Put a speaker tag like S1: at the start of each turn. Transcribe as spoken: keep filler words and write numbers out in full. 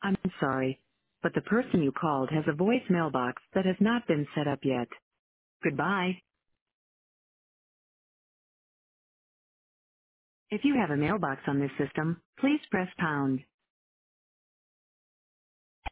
S1: I'm sorry, but the person you called has a voice mailbox that has not been set up yet. Goodbye. If you have a mailbox on this system, please press pound.